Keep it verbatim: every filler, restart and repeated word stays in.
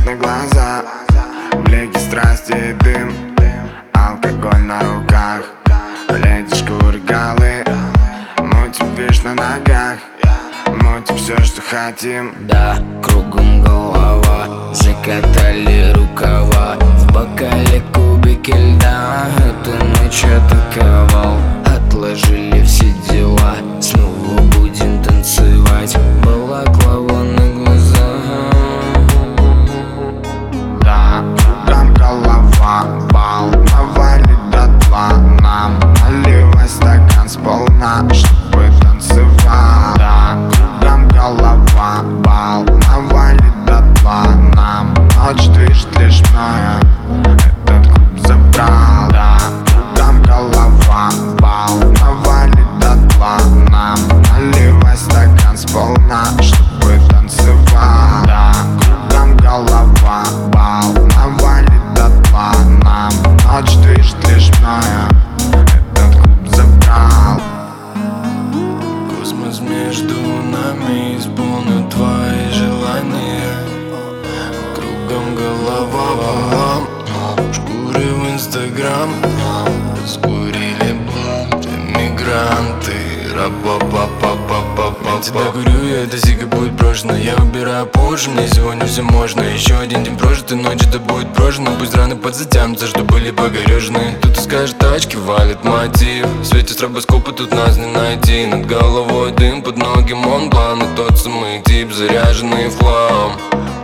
на глаза, блики страсти и дым, алкоголь на руках, леди шкуры голы, мутим движ на ногах, мутим все, что хотим. Да, кругом голова, закатали рукава, в бокале кубики льда, эту ночь атаковал. Отложили все дела, снова будем танцевать, балаклава на глаза. Да, кругом голова, бал навалит дотла, нам наливай стакан сполна, чтобы танцевал. Да, кругом голова, бал навалит дотла, нам ночь движет лишь мною, этот клуб забрал. Да, кругом голова, бал навалит дотла, нам наливай стакан сполна, чтобы танцевал. Да, кругом голова, бал навалит дотла, нам ночь движет лишь мною, этот клуб забрал. Космос между нами исполнит твои желания. Кругом голова, шкуры в инстаграм, скурили блант, эмигранты, ра-па-па-па-па-па-па. Я тебя курю, и эта сига будет брошена. Я выбираю позже, мне сегодня все можно. Еще один день прожит, и ночь это будет прожена. Пусть раны подзатянутся, что были погорежены. Кто-то скажет, тачки валит мотив, в свете стробоскопа тут нас не найти. Над головой дым, под ноги Монблан, и тот самый тип, заряженный в хлам.